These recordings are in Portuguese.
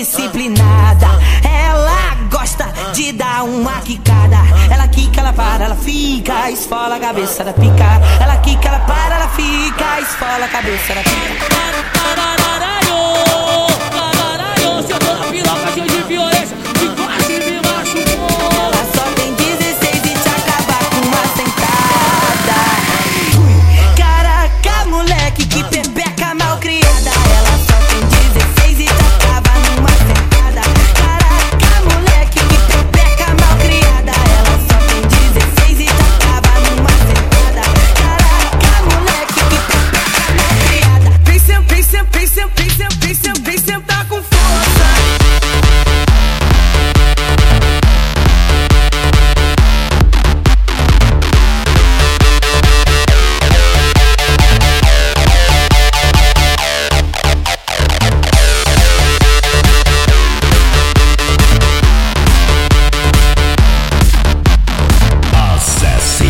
indisciplinada. Ela gosta de dar uma quicada. Ela quica, ela para, ela fica, esfola a cabeça da pica. Ela quica, ela para, ela fica, esfola a cabeça da pica. Se eu tô na piroca cheio de violência, que quase me machucou. Ela só tem 16 e te acaba com uma sentada. Caraca, moleque, que pepeca mal criada. Ela só tem 16 e te acaba numa sentada. Caraca, moleque, que pepeca mal criada. Ela só tem 16 e te acaba numa sentada. Caraca, moleque, que pepeca mal criada. Vem sentar com força. Acesse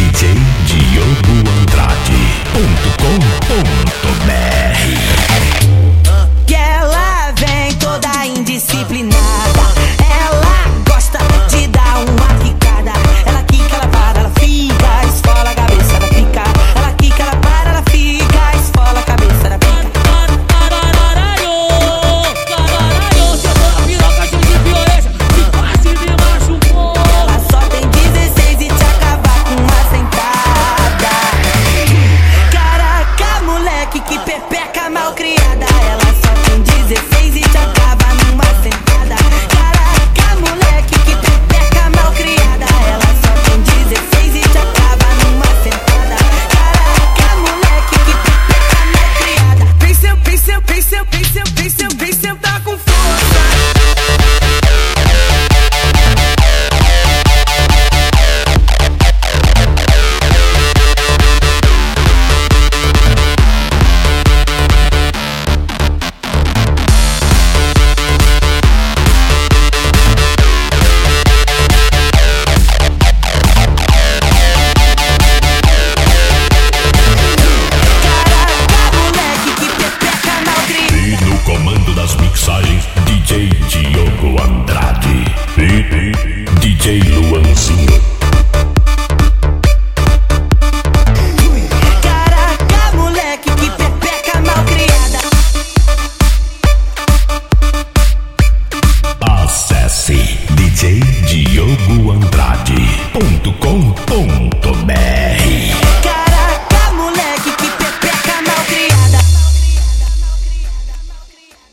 djdiogoandrade.com.br. Que ela vem toda indisciplinada. Ela gosta de dar uma quicada. Ela quica, ela para, ela fica, esfola a cabeça da pica. Ela quica, ela para, ela fica, esfola a cabeça da pica. Se eu tô na piroca cheio de violência, que quase me machucou. Ela só tem 16 e te acaba com uma sentada. Caraca, moleque, que pepeca mal criada. Ela só tem 16 e te acaba numa sentada. Caraca, moleque, que pepeca mal criada. Ela só tem 16 e te acaba numa sentada. Caraca, moleque, que pepeca mal criada. Vem sentar com força. Caraca, moleque, que pepeca mal criada. E no comando das mixagens, DJ Diogo Andrade e DJ Luanzinho.